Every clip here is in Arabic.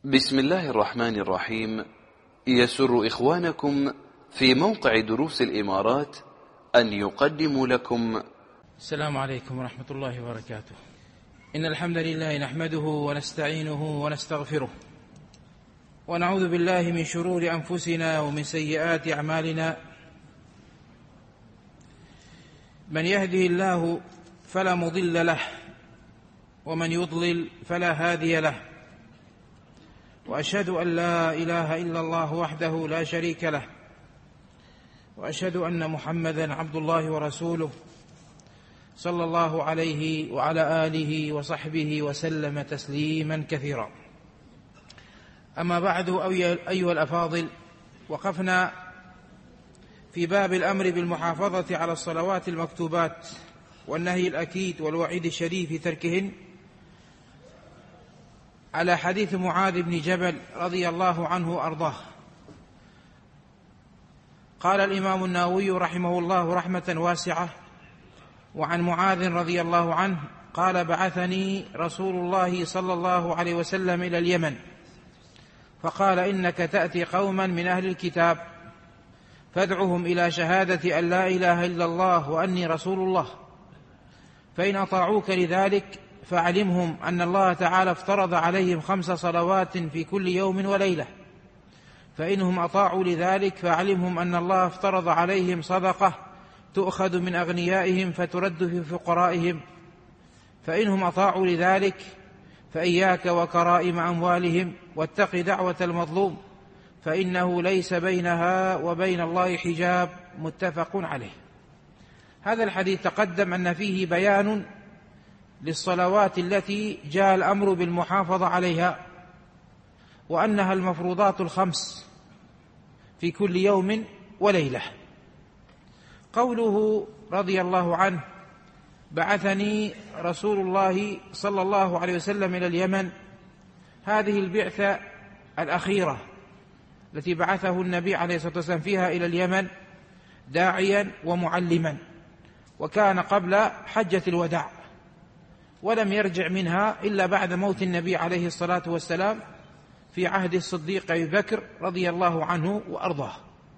بسم الله الرحمن الرحيم. يسر إخوانكم في موقع دروس الإمارات أن يقدموا لكم السلام عليكم ورحمة الله وبركاته. إن الحمد لله نحمده ونستعينه ونستغفره، ونعوذ بالله من شرور أنفسنا ومن سيئات أعمالنا. من يهده الله فلا مضل له، ومن يضلل فلا هادي له، وأشهد أن لا إله إلا الله وحده لا شريك له، وأشهد أن محمدا عبد الله ورسوله صلى الله عليه وعلى آله وصحبه وسلم تسليما كثيرا. أما بعد، أيها الأفاضل، وقفنا في باب الأمر بالمحافظة على الصلوات المكتوبات والنهي الأكيد والوعيد الشديد في تركهن، على حديث معاذ بن جبل رضي الله عنه وأرضاه. قال الإمام النووي رحمه الله رحمة واسعة: وعن معاذ رضي الله عنه قال: بعثني رسول الله صلى الله عليه وسلم إلى اليمن، فقال: إنك تأتي قوما من أهل الكتاب، فادعهم إلى شهادة أن لا إله إلا الله وأني رسول الله، فإن أطاعوك لذلك فاعلمهم أن الله تعالى افترض عليهم 5 صلوات في كل يوم وليلة، فإنهم أطاعوا لذلك فاعلمهم أن الله افترض عليهم صدقة تؤخذ من أغنيائهم فترد في فقرائهم، فإنهم أطاعوا لذلك فإياك وكرائم أموالهم، واتق دعوة المظلوم فإنه ليس بينها وبين الله حجاب. متفق عليه. هذا الحديث تقدم أن فيه بيان للصلوات التي جاء الأمر بالمحافظة عليها، وأنها المفروضات 5 في كل يوم وليلة. قوله رضي الله عنه: بعثني رسول الله صلى الله عليه وسلم إلى اليمن، هذه البعثة الأخيرة التي بعثه النبي عليه الصلاة والسلام فيها إلى اليمن داعيا ومعلما، وكان قبل حجة الوداع، ولم يرجع منها إلا بعد موت النبي عليه الصلاة والسلام في عهد الصديق أبي بكر رضي الله عنه وأرضاه.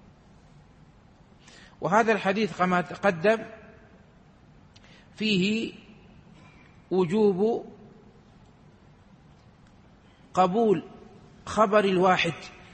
وهذا الحديث كما تقدم فيه وجوب قبول خبر الواحد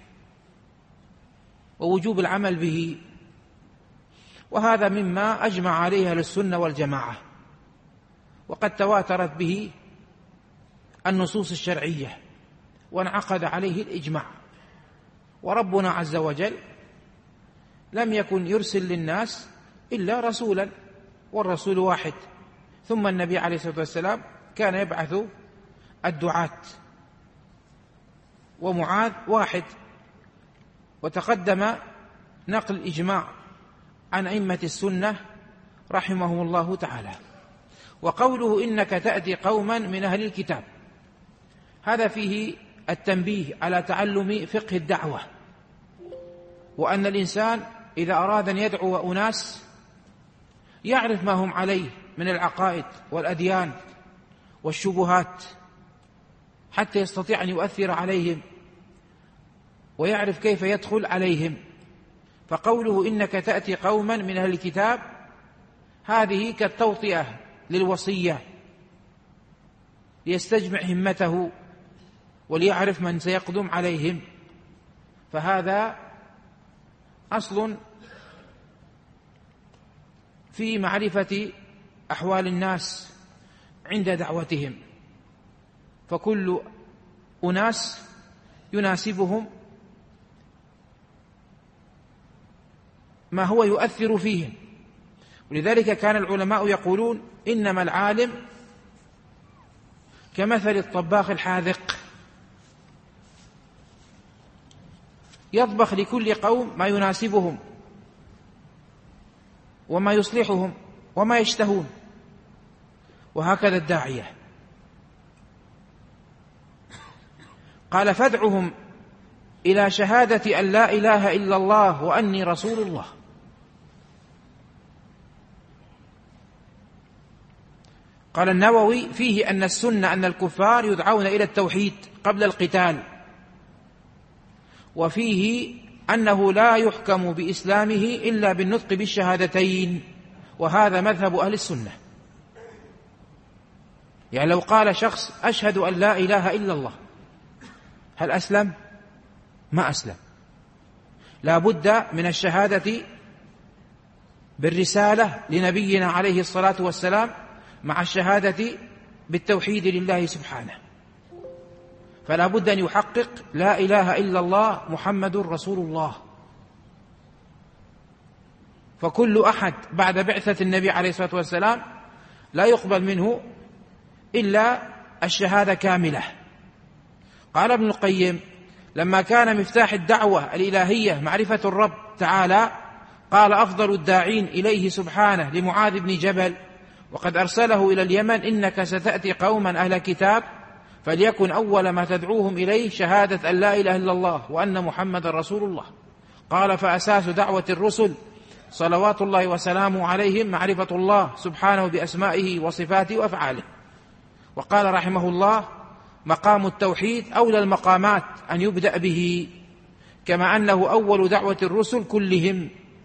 ووجوب العمل به، وهذا مما أجمع عليه أهل السنة والجماعة، وقد تواترت به النصوص الشرعية وانعقد عليه الإجماع. وربنا عز وجل لم يكن يرسل للناس إلا رسولا، والرسول واحد، ثم النبي عليه الصلاة والسلام كان يبعث الدعاة، ومعاذ واحد. وتقدم نقل الإجماع عن أئمة السنة رحمهم الله تعالى. وقوله: إنك تأتي قوما من أهل الكتاب، هذا فيه التنبيه على تعلم فقه الدعوة، وأن الإنسان إذا أراد أن يدعو أناس يعرف ما هم عليه من العقائد والأديان والشبهات، حتى يستطيع أن يؤثر عليهم ويعرف كيف يدخل عليهم. فقوله: إنك تأتي قوما من أهل الكتاب، هذه كالتوطئة للوصية، ليستجمع همته وليعرف من سيقدم عليهم. فهذا أصل في معرفة أحوال الناس عند دعوتهم، فكل أناس يناسبهم ما هو يؤثر فيهم. ولذلك كان العلماء يقولون: إنما العالم كمثل الطباخ الحاذق، يطبخ لكل قوم ما يناسبهم وما يصلحهم وما يشتهون. وهكذا الداعية. قال: فادعهم إلى شهادة أن لا إله إلا الله وأني رسول الله. قال النووي: فيه أن السنة أن الكفار يدعون إلى التوحيد قبل القتال، وفيه أنه لا يحكم بإسلامه إلا بالنطق بالشهادتين، وهذا مذهب أهل السنة. يعني لو قال شخص أشهد أن لا إله إلا الله، هل أسلم؟ ما أسلم. لا بد من الشهادة بالرسالة لنبينا عليه الصلاة والسلام مع الشهادة بالتوحيد لله سبحانه، فلا بد أن يحقق لا إله إلا الله محمد رسول الله. فكل أحد بعد بعثة النبي عليه الصلاة والسلام لا يقبل منه إلا الشهادة كاملة. قال ابن القيم: لما كان مفتاح الدعوة الإلهية معرفة الرب تعالى، قال أفضل الداعين إليه سبحانه لمعاذ بن جبل وقد أرسله إلى اليمن: إنك ستأتي قوما أهل كتاب فليكن أول ما تدعوهم إليه شهادة أن لا إله إلا الله وأن محمد رسول الله. قال: فأساس دعوة الرسل صلوات الله وسلامه عليهم معرفة الله سبحانه بأسمائه وصفاته وأفعاله. وقال رحمه الله: مقام التوحيد أولى المقامات أن يبدأ به، كما أنه أول دعوة الرسل كلهم،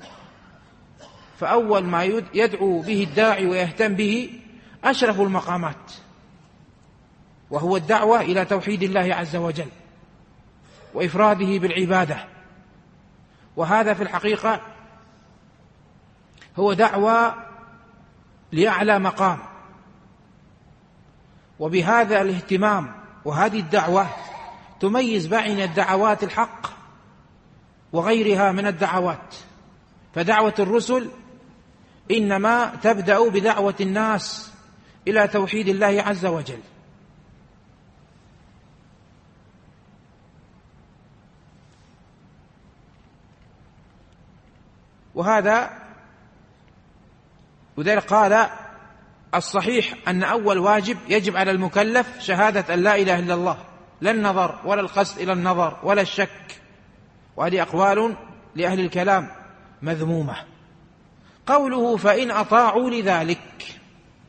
فأول ما يدعو به الداعي ويهتم به أشرف المقامات، وهو الدعوة إلى توحيد الله عز وجل وإفراده بالعبادة. وهذا في الحقيقة هو دعوة لأعلى مقام، وبهذا الاهتمام وهذه الدعوة تميز بين الدعوات الحق وغيرها من الدعوات. فدعوة الرسل إنما تبدأ بدعوة الناس إلى توحيد الله عز وجل، وهذا وذلك قال: الصحيح أن أول واجب يجب على المكلف شهادة أن لا إله إلا الله، لا النظر ولا القصد إلى النظر ولا الشك. وهذه أقوال لأهل الكلام مذمومة. قوله: فإن أطاعوا لذلك،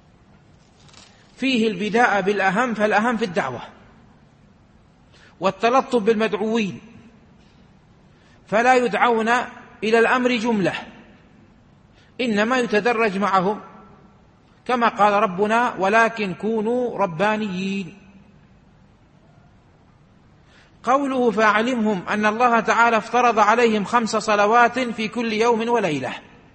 فيه البداء بالأهم، فالأهم في الدعوة والتلطف بالمدعوين، فلا يدعون إلى الأمر جملة، إنما يتدرج معهم، كما قال ربنا: ولكن كونوا ربانيين. قوله: فأعلمهم أن الله تعالى افترض عليهم 5 صلوات في كل يوم وليلة،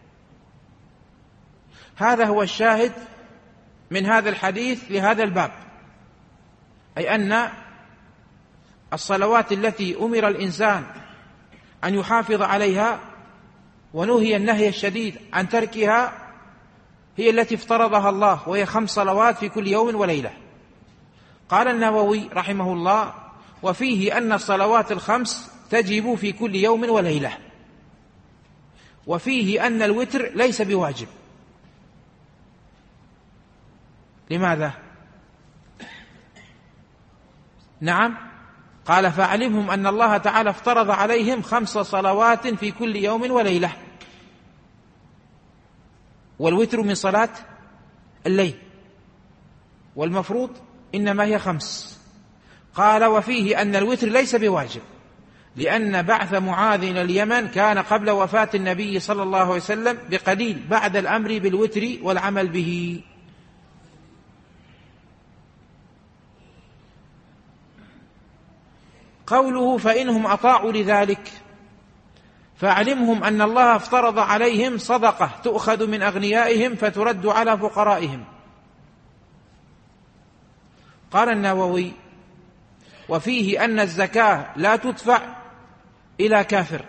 هذا هو الشاهد من هذا الحديث لهذا الباب، أي أن الصلوات التي أمر الإنسان أن يحافظ عليها ونهي النهي الشديد عن تركها هي التي افترضها الله، وهي 5 صلوات في كل يوم وليلة. قال النووي رحمه الله: وفيه أن الصلوات ال5 تجب في كل يوم وليلة، وفيه أن الوتر ليس بواجب. لماذا؟ نعم، قال: فاعلمهم أن الله تعالى افترض عليهم 5 صلوات في كل يوم وليلة، والوتر من صلاة الليل، والمفروض إنما هي 5. قال: وفيه أن الوتر ليس بواجب، لأن بعث معاذ إلى اليمن كان قبل وفاة النبي صلى الله عليه وسلم بقليل بعد الأمر بالوتر والعمل به. قوله: فإنهم أطاعوا لذلك، فاعلمهم أن الله افترض عليهم صدقة تؤخذ من أغنيائهم فترد على فقرائهم. قال النووي: وفيه أن الزكاة لا تدفع إلى كافر،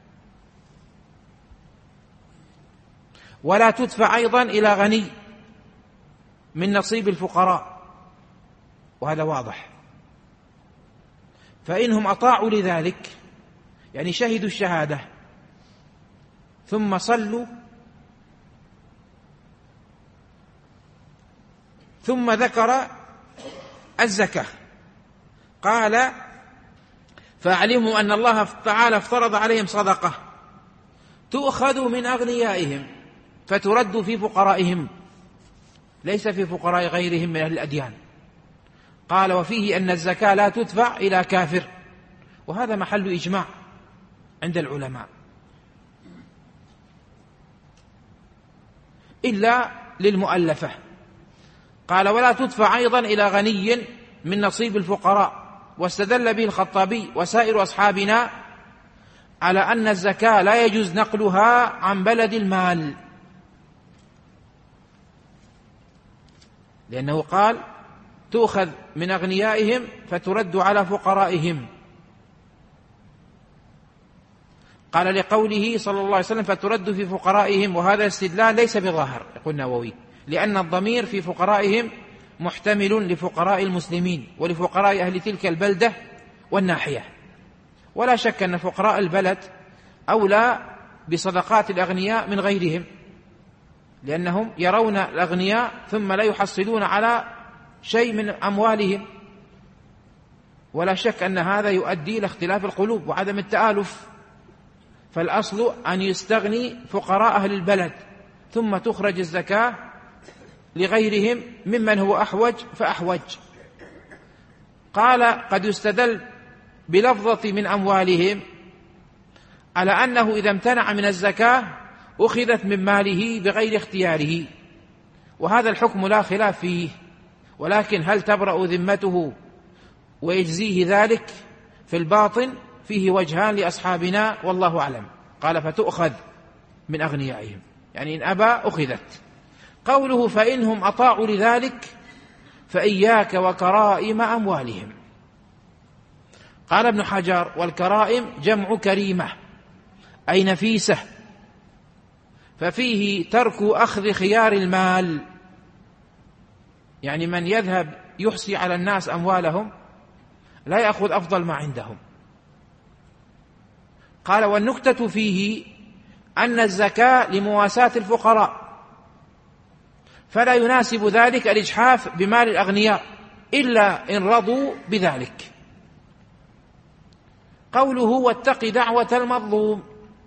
ولا تدفع أيضا إلى غني من نصيب الفقراء، وهذا واضح. فإنهم أطاعوا لذلك يعني شهدوا الشهادة ثم صلوا ثم ذكر الزكاة. قال: فاعلموا أن الله تعالى افترض عليهم صدقة تؤخذ من أغنيائهم فترد في فقرائهم، ليس في فقراء غيرهم من أهل الأديان. قال: وفيه أن الزكاة لا تدفع إلى كافر، وهذا محل إجماع عند العلماء إلا للمؤلفة. قال ولا تدفع أيضا إلى غني من نصيب الفقراء. واستدل به الخطابي وسائر أصحابنا على أن الزكاة لا يجوز نقلها عن بلد المال، لأنه قال تؤخذ من أغنيائهم فترد على فقرائهم. قال لقوله صلى الله عليه وسلم فترد في فقرائهم، وهذا استدلال ليس بظاهر يقول النووي، لأن الضمير في فقرائهم محتمل لفقراء المسلمين ولفقراء أهل تلك البلدة والناحية. ولا شك أن فقراء البلد أولى بصدقات الأغنياء من غيرهم، لأنهم يرون الأغنياء ثم لا يحصلون على شيء من أموالهم. ولا شك أن هذا يؤدي إلى اختلاف القلوب وعدم التآلف. فالأصل أن يستغني فقراء أهل البلد ثم تخرج الزكاة لغيرهم ممن هو أحوج فأحوج. قال قد يستدل بلفظة من أموالهم على أنه إذا امتنع من الزكاة أخذت من ماله بغير اختياره، وهذا الحكم لا خلاف فيه، ولكن هل تبرأ ذمته ويجزيه ذلك في الباطن فيه وجهان لأصحابنا والله أعلم. قال فتؤخذ من أغنيائهم، يعني إن أبى أخذت. قوله فإنهم أطاعوا لذلك فإياك وكرائم أموالهم. قال ابن حجر والكرائم جمع كريمة أي نفيسة، ففيه ترك أخذ خيار المال، يعني من يذهب يحصي على الناس أموالهم لا يأخذ أفضل ما عندهم. قال والنكتة فيه أن الزكاة لمواساة الفقراء، فلا يناسب ذلك الإجحاف بمال الأغنياء إلا إن رضوا بذلك. قوله واتق دعوة المظلوم،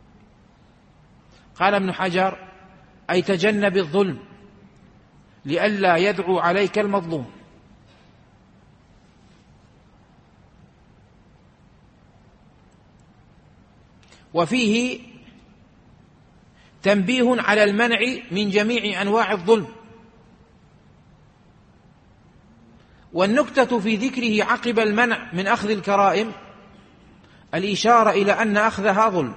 قال ابن حجر أي تجنب الظلم لئلا يدعو عليك المظلوم. وفيه تنبيه على المنع من جميع أنواع الظلم. والنكتة في ذكره عقب المنع من أخذ الكرائم الإشارة إلى أن أخذها ظلم،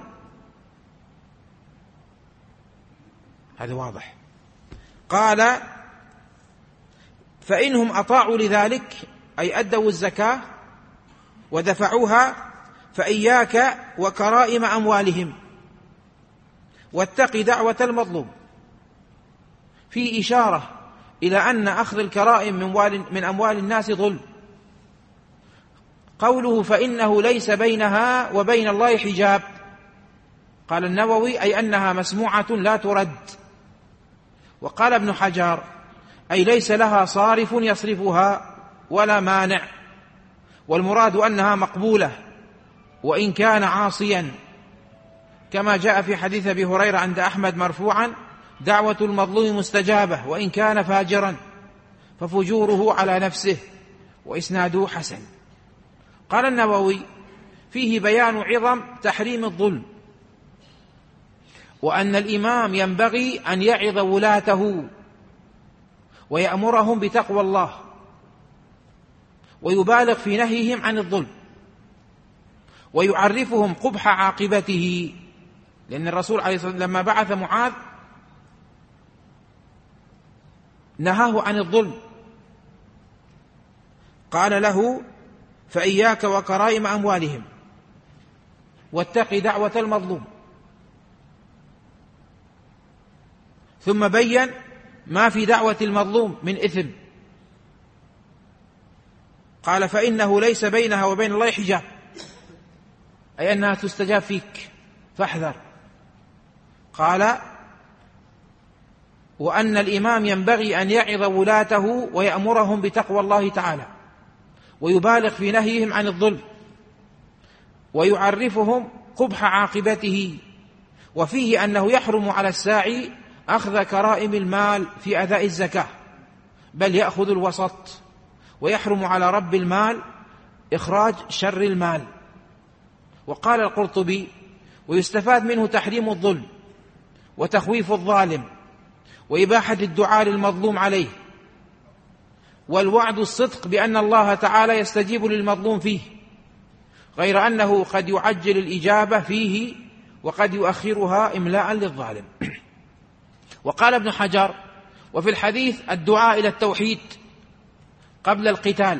هذا واضح. قال فإنهم أطاعوا لذلك أي أدوا الزكاة ودفعوها فإياك وكرائم أموالهم واتق دعوة المظلوم، في إشارة إلى أن أخذ الكرائم من أموال الناس ظلم. قوله فإنه ليس بينها وبين الله حجاب، قال النووي أي أنها مسموعة لا ترد. وقال ابن حجر أي ليس لها صارف يصرفها ولا مانع، والمراد أنها مقبولة وإن كان عاصيا، كما جاء في حديث أبي هريرة عند أحمد مرفوعا دعوة المظلوم مستجابة وإن كان فاجرا ففجوره على نفسه، وإسناده حسن. قال النووي فيه بيان عظم تحريم الظلم، وأن الإمام ينبغي أن يعظ ولاته ويأمرهم بتقوى الله ويبالغ في نهيهم عن الظلم ويعرفهم قبح عاقبته، لأن الرسول عليه الصلاة والسلام لما بعث معاذ نهاه عن الظلم، قال له فإياك وكرائم أموالهم واتق دعوة المظلوم، ثم بين ما في دعوة المظلوم من إثم، قال فإنه ليس بينها وبين الله حجاب، أي أنها تستجاب فيك فاحذر. قال وأن الإمام ينبغي أن يعظ ولاته ويأمرهم بتقوى الله تعالى ويبالغ في نهيهم عن الظلم ويعرفهم قبح عاقبته. وفيه أنه يحرم على الساعي أخذ كرائم المال في أداء الزكاة، بل يأخذ الوسط، ويحرم على رب المال إخراج شر المال. وقال القرطبي ويستفاد منه تحريم الظلم وتخويف الظالم وإباحة الدعاء للمظلوم عليه، والوعد الصدق بأن الله تعالى يستجيب للمظلوم فيه، غير أنه قد يعجل الإجابة فيه وقد يؤخرها إملاء للظالم. وقال ابن حجر: وفي الحديث الدعاء إلى التوحيد قبل القتال،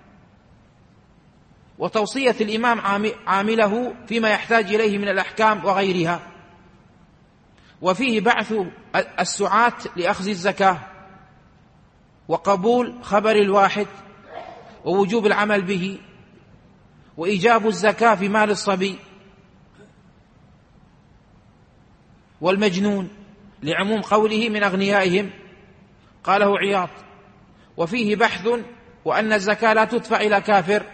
وتوصية الإمام عامله فيما يحتاج إليه من الأحكام وغيرها، وفيه بعث السعاة لأخذ الزكاة وقبول خبر الواحد ووجوب العمل به، وإيجاب الزكاة في مال الصبي والمجنون لعموم قوله من أغنيائهم، قاله عياض. وفيه بحث وأن الزكاة لا تدفع إلى كافر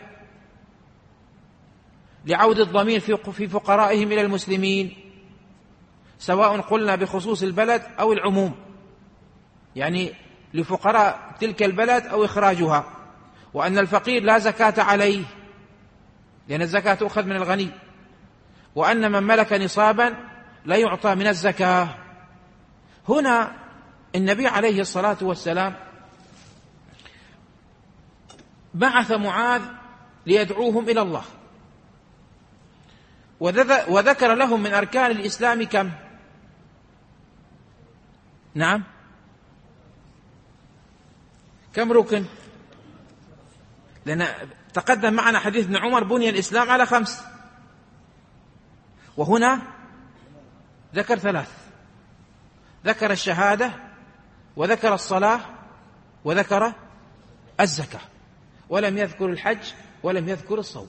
لعود الضمير في فقرائهم إلى المسلمين، سواء قلنا بخصوص البلد أو العموم، يعني لفقراء تلك البلد أو إخراجها، وأن الفقير لا زكاة عليه لأن الزكاة تؤخذ من الغني، وأن من ملك نصابا لا يعطى من الزكاة. هنا النبي عليه الصلاة والسلام بعث معاذ ليدعوهم إلى الله، وذكر لهم من أركان الإسلام كم؟ نعم، كم ركن؟ لأن تقدم معنا حديث ابن عمر: بني الإسلام على 5، وهنا ذكر 3، ذكر الشهادة وذكر الصلاة وذكر الزكاة، ولم يذكر الحج ولم يذكر الصوم.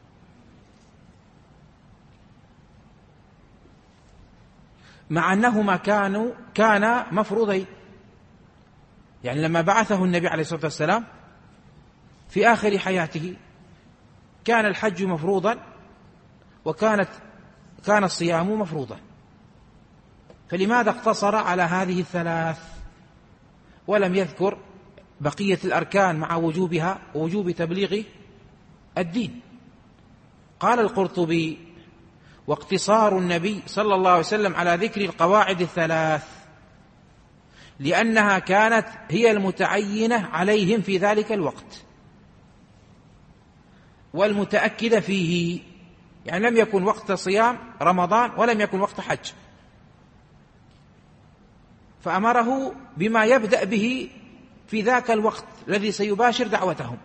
مع أنهما كانا مفروضين، يعني لما بعثه النبي عليه الصلاة والسلام في آخر حياته كان الحج مفروضا كان الصيام مفروضا، فلماذا اقتصر على هذه 3 ولم يذكر بقية الأركان مع وجوبها ووجوب تبليغ الدين؟ قال القرطبي: واقتصار النبي صلى الله عليه وسلم على ذكر القواعد 3 لأنها كانت هي المتعينة عليهم في ذلك الوقت والمتأكدة فيه، يعني لم يكن وقت صيام رمضان ولم يكن وقت حج، فأمره بما يبدأ به في ذاك الوقت الذي سيباشر دعوتهم.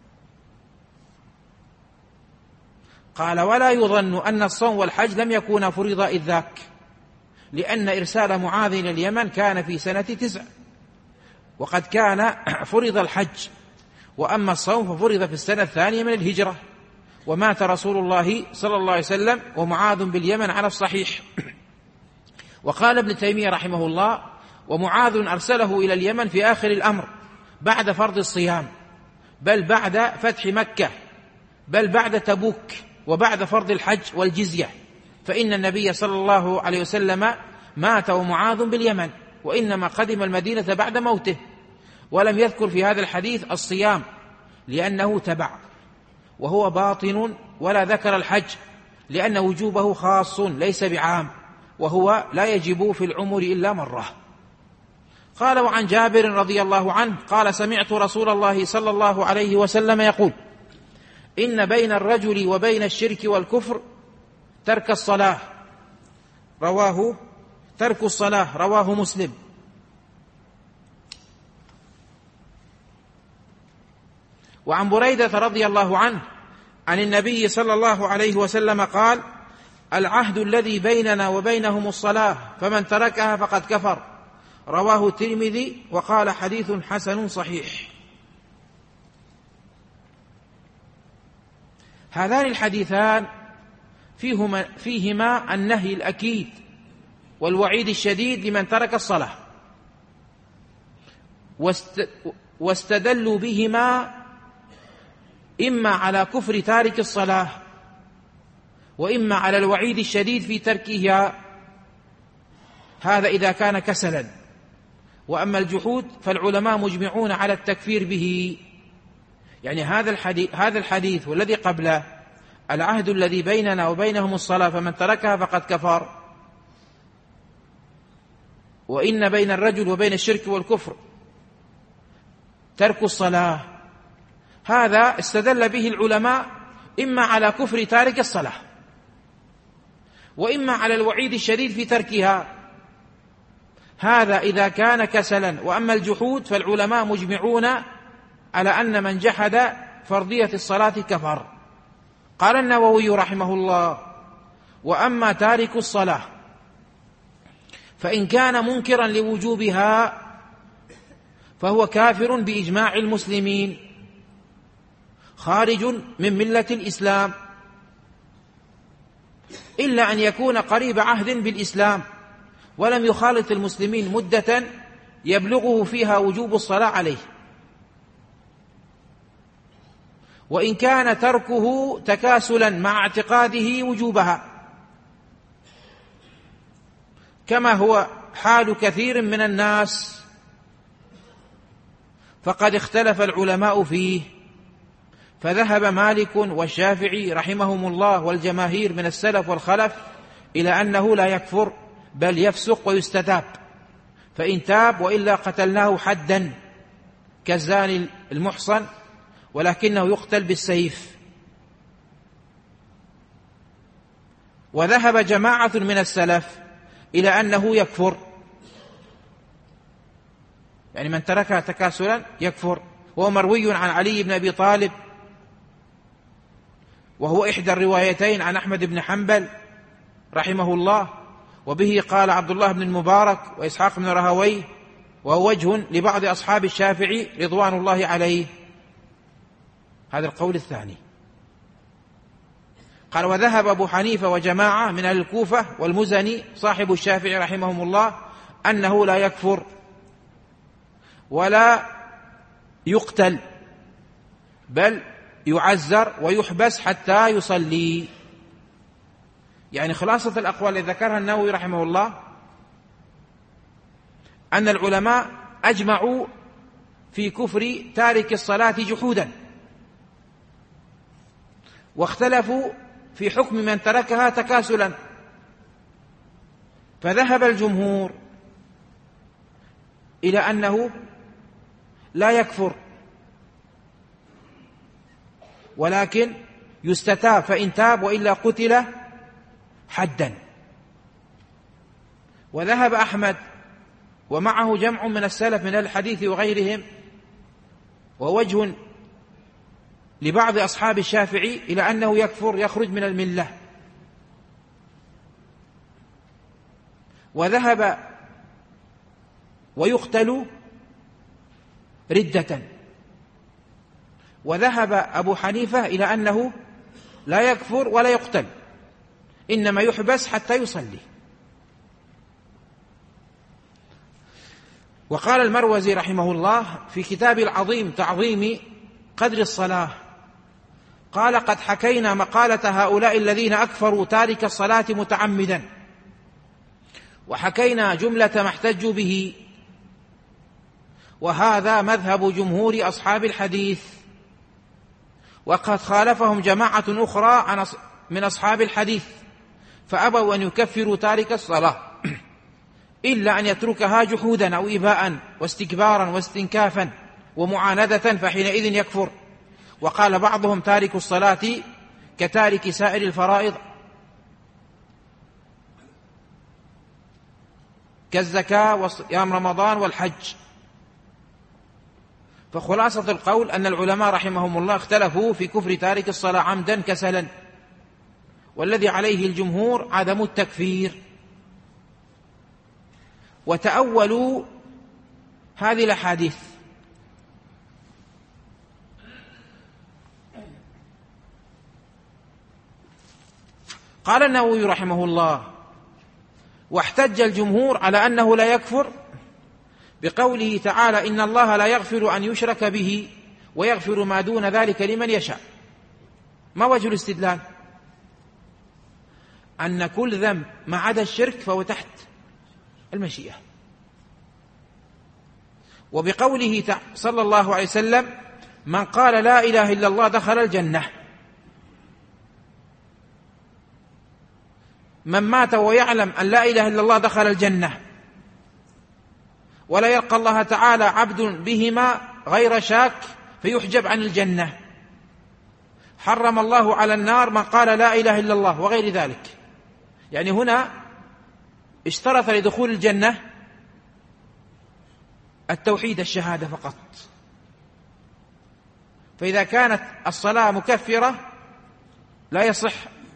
قال: ولا يظن أن الصوم والحج لم يكونا فريضا إذ ذاك، لأن إرسال معاذ إلى اليمن كان في سنة 9، وقد كان فرض الحج، وأما الصوم ففرض في السنة 2 من الهجرة، ومات رسول الله صلى الله عليه وسلم ومعاذ باليمن على الصحيح. وقال ابن تيمية رحمه الله: ومعاذ أرسله إلى اليمن في آخر الأمر بعد فرض الصيام، بل بعد فتح مكة، بل بعد تبوك، وبعد فرض الحج والجزية، فإن النبي صلى الله عليه وسلم مات ومعاذ باليمن، وإنما قدم المدينة بعد موته. ولم يذكر في هذا الحديث الصيام لأنه تبع وهو باطن، ولا ذكر الحج لأن وجوبه خاص ليس بعام، وهو لا يجب في العمر إلا مرة. قال: وعن جابر رضي الله عنه قال: سمعت رسول الله صلى الله عليه وسلم يقول: إن بين الرجل وبين الشرك والكفر ترك الصلاة، رواه مسلم. وعن بريدة رضي الله عنه عن النبي صلى الله عليه وسلم قال: العهد الذي بيننا وبينهم الصلاة، فمن تركها فقد كفر، رواه الترمذي وقال: حديث حسن صحيح. هذان الحديثان فيهما النهي الأكيد والوعيد الشديد لمن ترك الصلاة، واستدلوا بهما إما على كفر تارك الصلاة، وإما على الوعيد الشديد في تركها، هذا إذا كان كسلا. وأما الجحود فالعلماء مجمعون على التكفير به، يعني هذا الحديث والذي قبله العهد الذي بيننا وبينهم الصلاة فمن تركها فقد كفر، وإن بين الرجل وبين الشرك والكفر ترك الصلاة. هذا استدل به العلماء إما على كفر تارك الصلاة، وإما على الوعيد الشديد في تركها. هذا إذا كان كسلا. وأما الجحود فالعلماء مجمعون على أن من جحد فرضية الصلاة كفر. قال النووي رحمه الله: وأما تارك الصلاة فإن كان منكرا لوجوبها فهو كافر بإجماع المسلمين، خارج من ملة الإسلام، إلا أن يكون قريب عهد بالإسلام ولم يخالط المسلمين مدة يبلغه فيها وجوب الصلاة عليه. وإن كان تركه تكاسلا مع اعتقاده وجوبها، كما هو حال كثير من الناس، فقد اختلف العلماء فيه. فذهب مالك والشافعي رحمهم الله والجماهير من السلف والخلف إلى أنه لا يكفر بل يفسق ويستتاب، فإن تاب وإلا قتلناه حدا كالزاني المحصن، ولكنه يقتل بالسيف. وذهب جماعة من السلف إلى أنه يكفر، يعني من تركها تكاسلا يكفر. وهو مروي عن علي بن أبي طالب، وهو إحدى الروايتين عن أحمد بن حنبل رحمه الله، وبه قال عبد الله بن المبارك وإسحاق بن راهويه، وهو وجه لبعض أصحاب الشافعي رضوان الله عليه. هذا القول الثاني. قال: وذهب أبو حنيفة وجماعة من أهل الكوفة والمزني صاحب الشافعي رحمهم الله أنه لا يكفر ولا يقتل، بل يعزر ويحبس حتى يصلي. يعني خلاصة الأقوال التي ذكرها النووي رحمه الله أن العلماء أجمعوا في كفر تارك الصلاة جحودا، واختلفوا في حكم من تركها تكاسلا. فذهب الجمهور إلى أنه لا يكفر، ولكن يستتاب، فإن تاب وإلا قتل حدا. وذهب أحمد ومعه جمع من السلف من الحديث وغيرهم، ووجه لبعض أصحاب الشافعي إلى أنه يكفر، يخرج من الملة. وذهب ويقتل ردة. وذهب أبو حنيفة إلى أنه لا يكفر ولا يقتل، إنما يحبس حتى يصلي. وقال المروزي رحمه الله في كتاب العظيم تعظيم قدر الصلاة، قال: قد حكينا مقالة هؤلاء الذين أكفروا تارك الصلاة متعمدا، وحكينا جملة ما احتجوا به، وهذا مذهب جمهور أصحاب الحديث. وقد خالفهم جماعة أخرى من أصحاب الحديث، فأبوا أن يكفروا تارك الصلاة إلا أن يتركها جحودا أو إباء واستكبارا واستنكافا ومعاندة، فحينئذ يكفر. وقال بعضهم: تارك الصلاة كتارك سائر الفرائض كالزكاة وصيام رمضان والحج. فخلاصة القول أن العلماء رحمهم الله اختلفوا في كفر تارك الصلاة عمدا كسلا، والذي عليه الجمهور عدم التكفير. وتأولوا هذه الأحاديث. قال النووي رحمه الله: واحتج الجمهور على أنه لا يكفر بقوله تعالى: إن الله لا يغفر أن يشرك به ويغفر ما دون ذلك لمن يشاء. ما وجه الاستدلال؟ أن كل ذنب ما عدا الشرك فهو تحت المشيئة. وبقوله صلى الله عليه وسلم: من قال لا إله إلا الله دخل الجنة. من مات ويعلم أن لا إله إلا الله دخل الجنة، ولا يلقى الله تعالى عبد بهما غير شاك فيحجب عن الجنة. حرم الله على النار من قال لا إله إلا الله وغير ذلك. يعني هنا اشترط لدخول الجنة التوحيد، الشهادة فقط. فإذا كانت الصلاة مكفرة لا يصح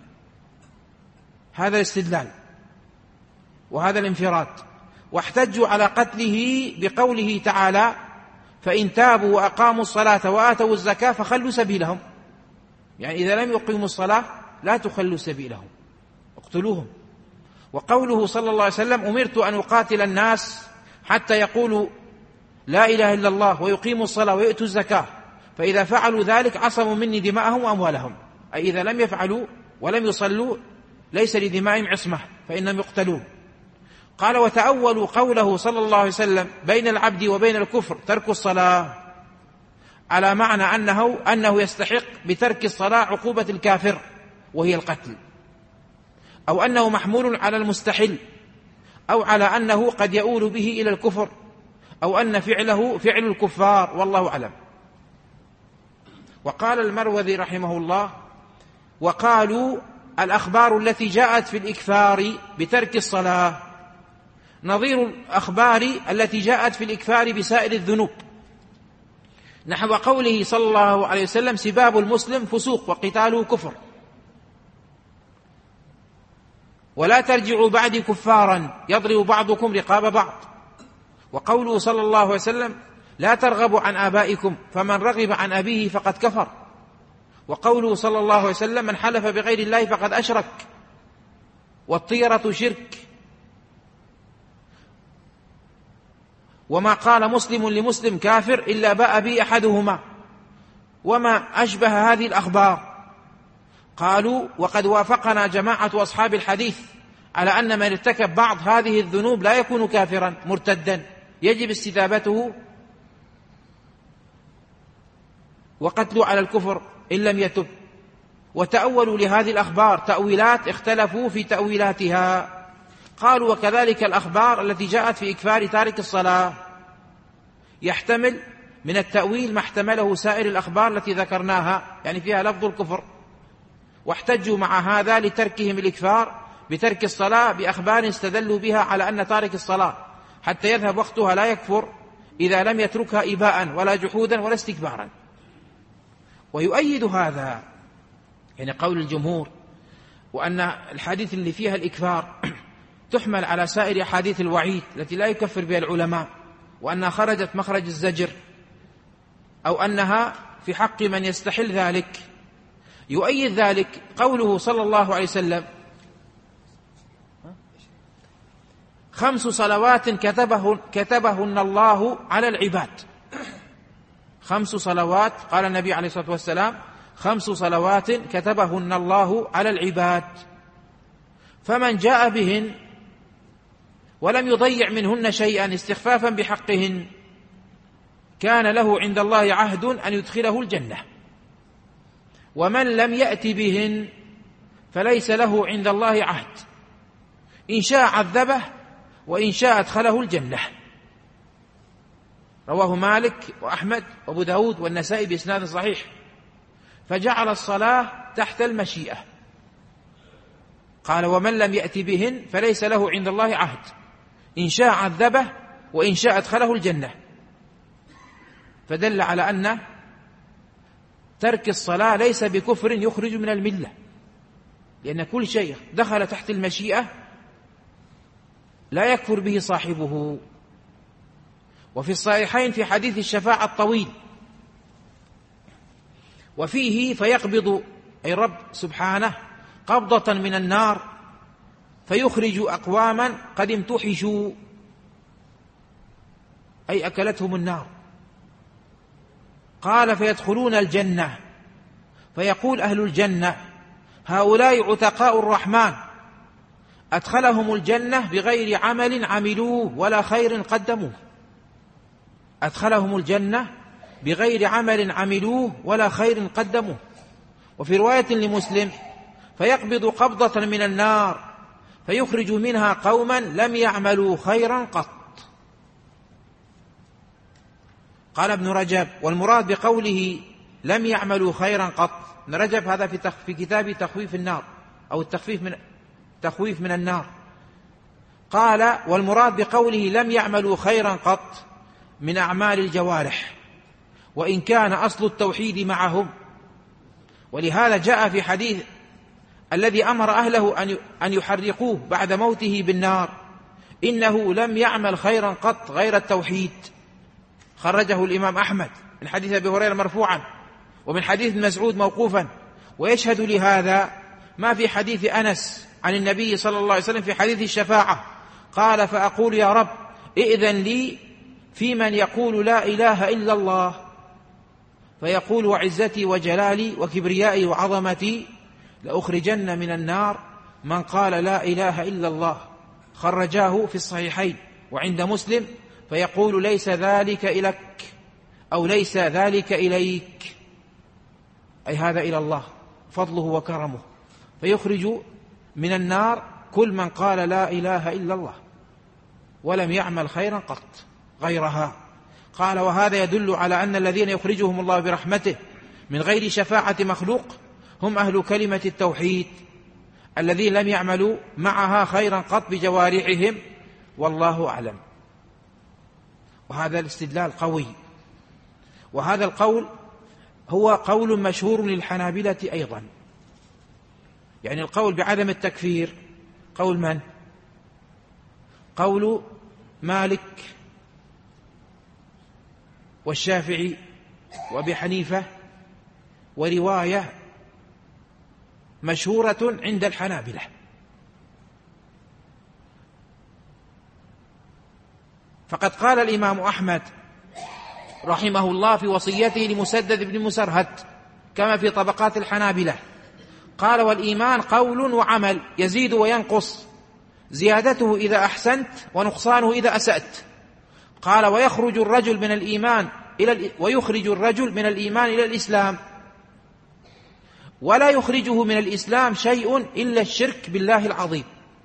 هذا الاستدلال وهذا الانفراد. واحتجوا على قتله بقوله تعالى: فإن تابوا وأقاموا الصلاة وآتوا الزكاة فخلوا سبيلهم. يعني إذا لم يقيموا الصلاة لا تخلوا سبيلهم، اقتلوهم. وقوله صلى الله عليه وسلم: أمرت أن أقاتل الناس حتى يقولوا لا إله إلا الله ويقيموا الصلاة ويؤتوا الزكاة، فإذا فعلوا ذلك عصموا مني دماءهم وأموالهم. أي إذا لم يفعلوا ولم يصلوا ليس لدمائهم عصمة، فإنهم يقتلون. قال: وتأولوا قوله صلى الله عليه وسلم: بين العبد وبين الكفر ترك الصلاة، على معنى أنه يستحق بترك الصلاة عقوبة الكافر وهي القتل، أو أنه محمول على المستحل، أو على أنه قد يؤول به إلى الكفر، أو أن فعله فعل الكفار، والله أعلم. وقال المروذي رحمه الله: وقالوا الأخبار التي جاءت في الإكفار بترك الصلاة نظير الأخبار التي جاءت في الإكفار بسائر الذنوب، نحو قوله صلى الله عليه وسلم: سباب المسلم فسوق وقتاله كفر، ولا ترجعوا بعدي كفارا يضرب بعضكم رقاب بعض. وقوله صلى الله عليه وسلم: لا ترغبوا عن آبائكم فمن رغب عن أبيه فقد كفر. وقوله صلى الله عليه وسلم: من حلف بغير الله فقد أشرك. والطيرة شرك. وما قال مسلم لمسلم كافر إلا باء به أحدهما، وما أشبه هذه الأخبار. قالوا: وقد وافقنا جماعة أصحاب الحديث على أن من ارتكب بعض هذه الذنوب لا يكون كافرا مرتدا، يجب استتابته وقتله على الكفر إن لم يتب. وتأولوا لهذه الأخبار تأويلات اختلفوا في تأويلاتها. قالوا: وكذلك الأخبار التي جاءت في إكفار تارك الصلاة يحتمل من التأويل ما احتمله سائر الأخبار التي ذكرناها، يعني فيها لفظ الكفر. واحتجوا مع هذا لتركهم الإكفار بترك الصلاة بأخبار استدلوا بها على أن تارك الصلاة حتى يذهب وقتها لا يكفر إذا لم يتركها إباء ولا جحودا ولا استكبارا. ويؤيد هذا يعني قول الجمهور، وأن الحديث اللي فيها الإكفار تحمل على سائر أحاديث الوعيد التي لا يكفر بها العلماء، وأنها خرجت مخرج الزجر، أو أنها في حق من يستحل ذلك. يؤيد ذلك قوله صلى الله عليه وسلم: 5 صلوات كتبهن الله على العباد. 5 صلوات، قال النبي عليه الصلاة والسلام: 5 صلوات كتبهن الله على العباد، فمن جاء بهن ولم يضيع منهن شيئا استخفافا بحقهن كان له عند الله عهد أن يدخله الجنة، ومن لم يأت بهن فليس له عند الله عهد، إن شاء عذبه وإن شاء أدخله الجنة. رواه مالك وأحمد وأبو داود والنسائي بإسناد صحيح. فجعل الصلاة تحت المشيئة. قال: ومن لم يأت بهن فليس له عند الله عهد، إن شاء عذبه وإن شاء أدخله الجنة. فدل على أن ترك الصلاة ليس بكفر يخرج من الملة، لأن كل شيء دخل تحت المشيئة لا يكفر به صاحبه. وفي الصحيحين في حديث الشفاعة الطويل وفيه: فيقبض أي رب سبحانه قبضة من النار فيخرج أقواما قد امتحشوا، أي أكلتهم النار. قال: فيدخلون الجنة فيقول أهل الجنة: هؤلاء عتقاء الرحمن أدخلهم الجنة بغير عمل عملوه ولا خير قدموه. أدخلهم الجنة بغير عمل عملوه ولا خير قدموه. وفي رواية لمسلم: فيقبض قبضة من النار فيخرج منها قوما لم يعملوا خيرا قط. قال ابن رجب: والمراد بقوله لم يعملوا خيرا قط، ابن رجب هذا في كتاب تخويف النار أو تخويف من النار، قال: والمراد بقوله لم يعملوا خيرا قط من أعمال الجوارح، وإن كان أصل التوحيد معهم. ولهذا جاء في حديث الذي أمر أهله أن يحرقوه بعد موته بالنار: إنه لم يعمل خيرا قط غير التوحيد. خرجه الإمام أحمد من حديث أبي هريرة مرفوعا، ومن حديث مسعود موقوفا. ويشهد لهذا ما في حديث أنس عن النبي صلى الله عليه وسلم في حديث الشفاعة، قال: فأقول يا رب ائذن لي في من يقول لا إله إلا الله، فيقول: وعزتي وجلالي وكبريائي وعظمتي لأخرجن من النار من قال لا إله إلا الله. خرجاه في الصحيحين وعند مسلم، فيقول: ليس ذلك إليك أو ليس ذلك إليك، أي هذا إلى الله فضله وكرمه، فيخرج من النار كل من قال لا إله إلا الله ولم يعمل خيرا قط غيرها. قال: وهذا يدل على أن الذين يخرجهم الله برحمته من غير شفاعة مخلوق هم أهل كلمة التوحيد الذين لم يعملوا معها خيرا قط بجوارحهم، والله أعلم. وهذا الاستدلال قوي، وهذا القول هو قول مشهور للحنابلة أيضا. يعني القول بعدم التكفير قول من؟ قول مالك والشافعي وأبي حنيفة، ورواية مشهورة عند الحنابلة. فقد قال الإمام أحمد رحمه الله في وصيته لمسدد بن مسرهد كما في طبقات الحنابلة، قال: والإيمان قول وعمل يزيد وينقص، زيادته إذا أحسنت ونقصانه إذا أسأت. قال: ويخرج الرجل من الإيمان إلى الإسلام، ولا يخرجه من الإسلام شيء إلا الشرك بالله العظيم،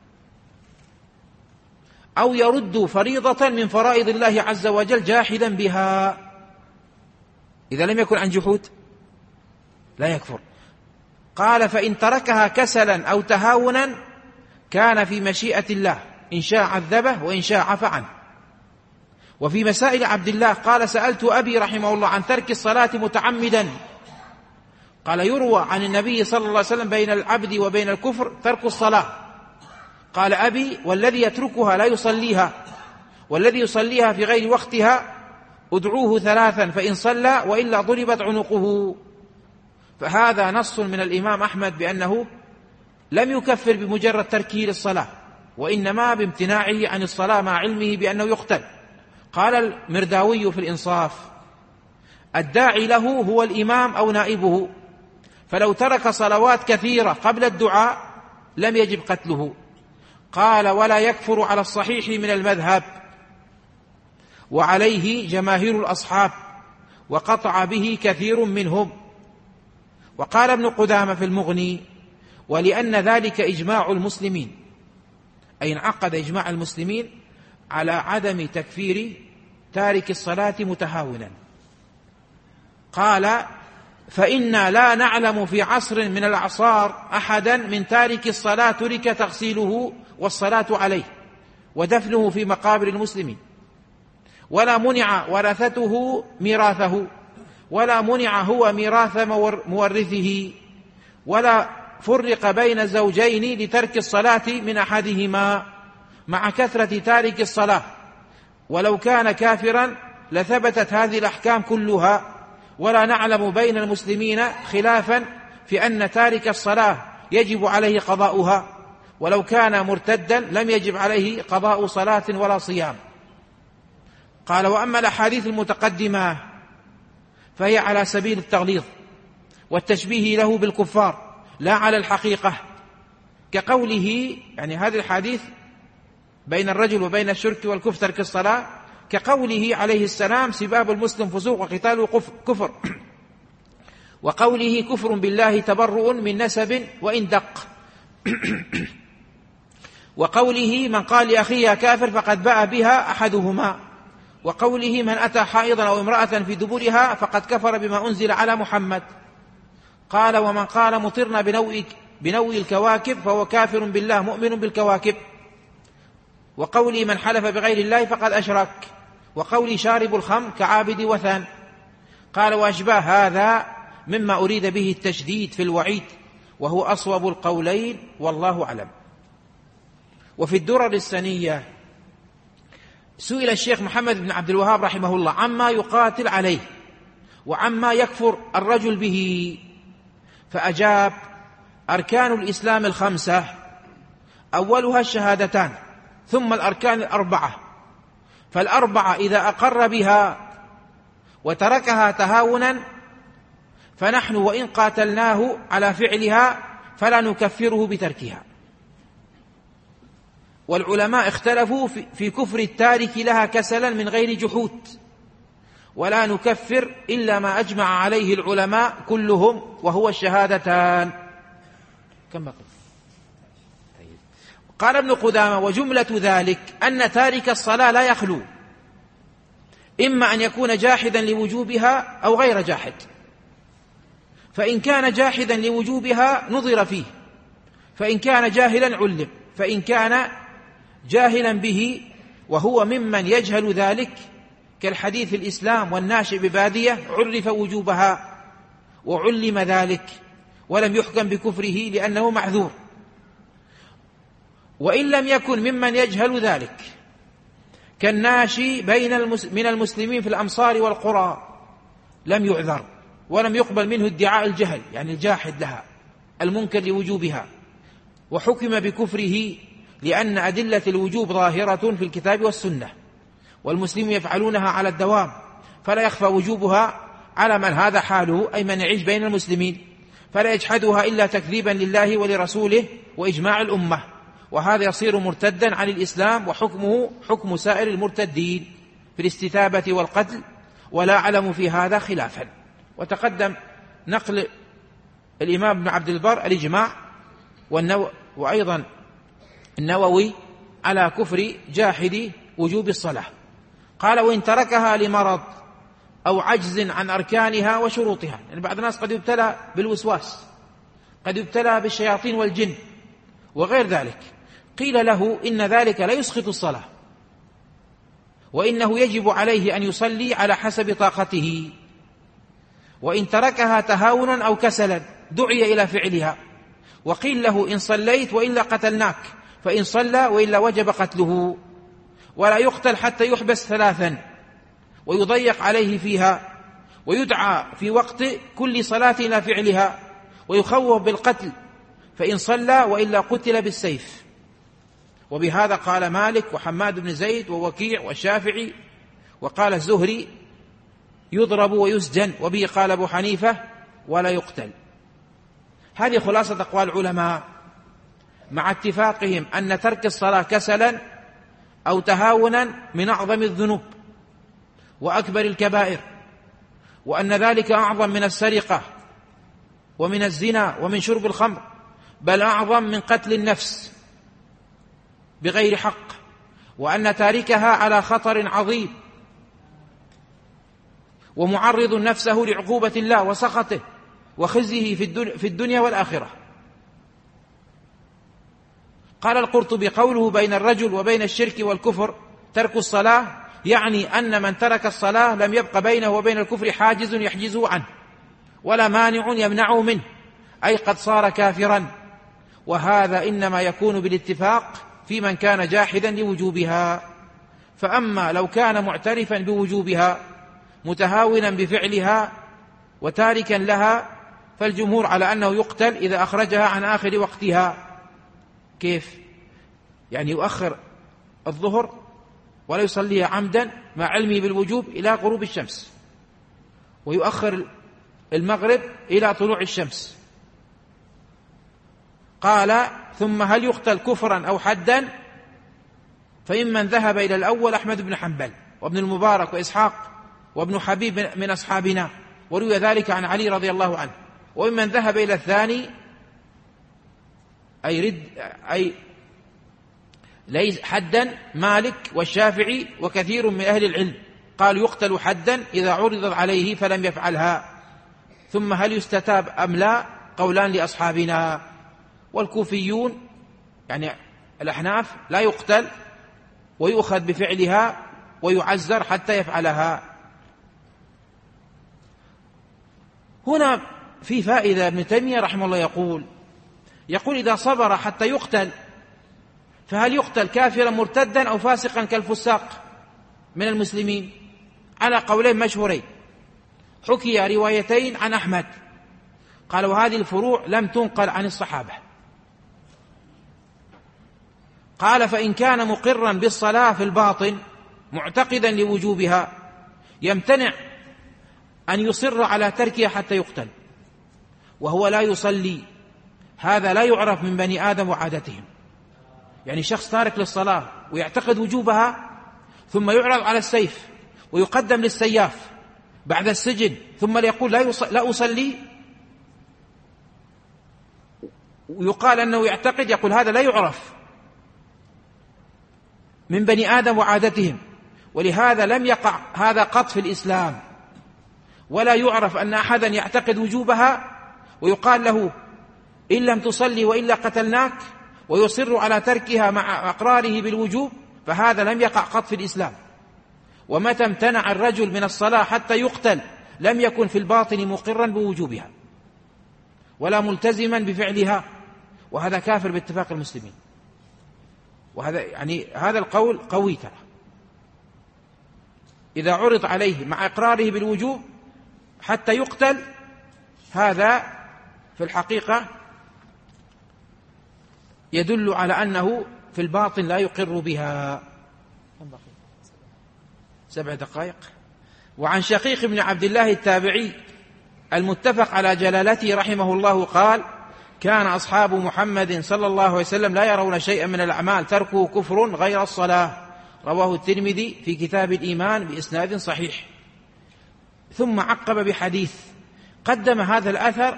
أو يرد فريضة من فرائض الله عز وجل جاحدا بها. إذا لم يكن عن جحود لا يكفر. قال: فإن تركها كسلا أو تهاونا كان في مشيئة الله، إن شاء عذبه وإن شاء عفى عنه. وفي مسائل عبد الله قال: سألت أبي رحمه الله عن ترك الصلاة متعمدا، قال: يروى عن النبي صلى الله عليه وسلم بين العبد وبين الكفر ترك الصلاة. قال أبي: والذي يتركها لا يصليها، والذي يصليها في غير وقتها ادعوه ثلاثا فإن صلى وإلا ضربت عنقه. فهذا نص من الإمام أحمد بأنه لم يكفر بمجرد تركه للصلاة، وإنما بامتناعه عن الصلاة مع علمه بأنه يقتل. قال المرداوي في الإنصاف: الداعي له هو الإمام أو نائبه، فلو ترك صلوات كثيرة قبل الدعاء لم يجب قتله. قال: ولا يكفر على الصحيح من المذهب، وعليه جماهير الأصحاب، وقطع به كثير منهم. وقال ابن قدامة في المغني: ولأن ذلك إجماع المسلمين، أي انعقد إجماع المسلمين على عدم تكفير تارك الصلاة متهاونا. قال: فإنا لا نعلم في عصر من الأعصار أحدا من تارك الصلاة ترك تغسيله والصلاة عليه ودفنه في مقابر المسلمين، ولا منع ورثته ميراثه، ولا منع هو ميراث مورثه، ولا فرق بين زوجين لترك الصلاة من أحدهما مع كثرة تارك الصلاة، ولو كان كافرا لثبتت هذه الأحكام كلها. ولا نعلم بين المسلمين خلافا في أن تارك الصلاة يجب عليه قضاؤها، ولو كان مرتدا لم يجب عليه قضاء صلاة ولا صيام. قال: وأما الأحاديث المتقدمة فهي على سبيل التغليظ والتشبيه له بالكفار لا على الحقيقة، كقوله، يعني هذه الحديث بين الرجل وبين الشرك والكفر ترك الصلاة، كقوله عليه السلام: سباب المسلم فسوق وقتاله كفر، وقوله: كفر بالله تبرؤ من نسب وإن دق. وقوله من قال لأخيه كافر فقد باء بها أحدهما، وقوله من أتى حائضا أو امرأة في دبرها فقد كفر بما أنزل على محمد. قال ومن قال مطرنا بنوء الكواكب فهو كافر بالله مؤمن بالكواكب. وقوله من حلف بغير الله فقد أشرك. وقولي شارب الخمر كعابد وثن. قال وأشباه هذا مما أريد به التشديد في الوعيد، وهو أصوب القولين والله أعلم. وفي الدرر السنية سئل الشيخ محمد بن عبد الوهاب رحمه الله عما يقاتل عليه وعما يكفر الرجل به، فأجاب: أركان الإسلام 5، أولها الشهادتان، ثم الأركان 4، فال4 إذا أقر بها وتركها تهاونا فنحن وإن قاتلناه على فعلها فلا نكفره بتركها. والعلماء اختلفوا في كفر التارك لها كسلا من غير جحود، ولا نكفر إلا ما أجمع عليه العلماء كلهم وهو الشهادتان. كم بقي؟ قال ابن قدامة: وجملة ذلك أن تارك الصلاة لا يخلو، إما أن يكون جاحدا لوجوبها أو غير جاحد، فإن كان جاحدا لوجوبها نظر فيه، فإن كان جاهلا علم، فإن كان جاهلا به وهو ممن يجهل ذلك كالحديث الإسلام والناشئ ببادية عرف وجوبها وعلم ذلك ولم يحكم بكفره لأنه معذور. وإن لم يكن ممن يجهل ذلك كالناشي من المسلمين في الأمصار والقرى لم يعذر ولم يقبل منه ادعاء الجهل، يعني الجاحد لها المنكر لوجوبها، وحكم بكفره لأن أدلة الوجوب ظاهرة في الكتاب والسنة، والمسلمين يفعلونها على الدوام، فلا يخفى وجوبها على من هذا حاله، أي من يعيش بين المسلمين، فلا يجحدها إلا تكذيبا لله ولرسوله وإجماع الأمة، وهذا يصير مرتدا عن الإسلام، وحكمه حكم سائر المرتدين في الاستتابة والقتل، ولا أعلم في هذا خلافا. وتقدم نقل الإمام ابن عبد البر الإجماع وأيضا النووي على كفر جاحد وجوب الصلاة. قال: وإن تركها لمرض أو عجز عن أركانها وشروطها، يعني بعض الناس قد يبتلى بالوسواس، قد يبتلى بالشياطين والجن وغير ذلك، قيل له إن ذلك لا يسقط الصلاة، وإنه يجب عليه أن يصلي على حسب طاقته. وإن تركها تهاونا أو كسلا دعي إلى فعلها، وقيل له إن صليت وإلا قتلناك، فإن صلى وإلا وجب قتله، ولا يقتل حتى يحبس 3 ويضيق عليه فيها، ويدعى في وقت كل صلاة إلى فعلها، ويخوف بالقتل، فإن صلى وإلا قتل بالسيف. وبهذا قال مالك وحماد بن زيد ووكيع والشافعي، وقال الزهري يضرب ويسجن، وبه قال أبو حنيفة ولا يقتل. هذه خلاصة أقوال العلماء، مع اتفاقهم أن ترك الصلاة كسلا أو تهاونا من أعظم الذنوب وأكبر الكبائر، وأن ذلك أعظم من السرقة ومن الزنا ومن شرب الخمر، بل أعظم من قتل النفس بغير حق، وأن تاركها على خطر عظيم ومعرض نفسه لعقوبة الله وسخطه وخزيه في الدنيا والآخرة. قال القرطبي: قوله بين الرجل وبين الشرك والكفر ترك الصلاة، يعني أن من ترك الصلاة لم يبق بينه وبين الكفر حاجز يحجزه عنه، ولا مانع يمنعه منه، أي قد صار كافرا. وهذا إنما يكون بالاتفاق في من كان جاحدا لوجوبها. فأما لو كان معترفا بوجوبها متهاونا بفعلها وتاركا لها، فالجمهور على أنه يقتل إذا أخرجها عن آخر وقتها. كيف؟ يعني يؤخر الظهر ولا يصليها عمدا مع علمه بالوجوب إلى غروب الشمس، ويؤخر المغرب إلى طلوع الشمس. قال: ثم هل يقتل كفرا أو حدا؟ فإمن ذهب إلى الأول أحمد بن حنبل وابن المبارك وإسحاق وابن حبيب من أصحابنا، وروي ذلك عن علي رضي الله عنه. وممن ذهب إلى الثاني أي ليس حدا مالك والشافعي وكثير من أهل العلم قالوا يقتل حدا إذا عرضت عليه فلم يفعلها. ثم هل يستتاب أم لا؟ قولان لأصحابنا. والكوفيون يعني الأحناف لا يقتل ويؤخذ بفعلها ويعزر حتى يفعلها. هنا في فائدة. ابن تيمية رحمه الله يقول إذا صبر حتى يقتل فهل يقتل كافرا مرتدا أو فاسقا كالفساق من المسلمين؟ على قولين مشهورين. حكي روايتين عن أحمد قال وهذه الفروع لم تنقل عن الصحابة. قال فإن كان مقرا بالصلاة في الباطن معتقدا لوجوبها يمتنع أن يصر على تركها حتى يقتل وهو لا يصلي. هذا لا يعرف من بني آدم وعادتهم. يعني شخص تارك للصلاة ويعتقد وجوبها ثم يعرض على السيف ويقدم للسياف بعد السجن ثم يقول لا أصلي، ويقال أنه يعتقد، يقول هذا لا يعرف من بني آدم وعادتهم. ولهذا لم يقع هذا قط في الإسلام، ولا يعرف أن أحدا يعتقد وجوبها ويقال له إن لم تصلي وإلا قتلناك ويصر على تركها مع أقراره بالوجوب، فهذا لم يقع قط في الإسلام. ومتى امتنع الرجل من الصلاة حتى يقتل لم يكن في الباطن مقرا بوجوبها ولا ملتزما بفعلها، وهذا كافر باتفاق المسلمين. وهذا يعني هذا القول قوي ترى. إذا عرض عليه مع إقراره بالوجوب حتى يقتل، هذا في الحقيقة يدل على أنه في الباطن لا يقر بها. 7 دقائق. وعن شقيق بن عبد الله التابعي المتفق على جلالته رحمه الله قال كان أصحاب محمد صلى الله عليه وسلم لا يرون شيئا من الأعمال تركه كفر غير الصلاة. رواه الترمذي في كتاب الإيمان بإسناد صحيح. ثم عقب بحديث قدم هذا الأثر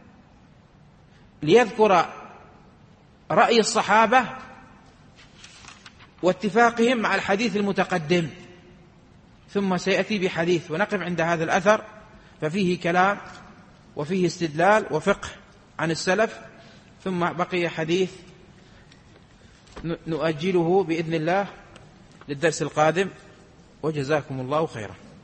ليذكر رأي الصحابة واتفاقهم مع الحديث المتقدم، ثم سيأتي بحديث ونقف عند هذا الأثر، ففيه كلام وفيه استدلال وفقه عن السلف، ثم بقي حديث نؤجله بإذن الله للدرس القادم، وجزاكم الله خيرا.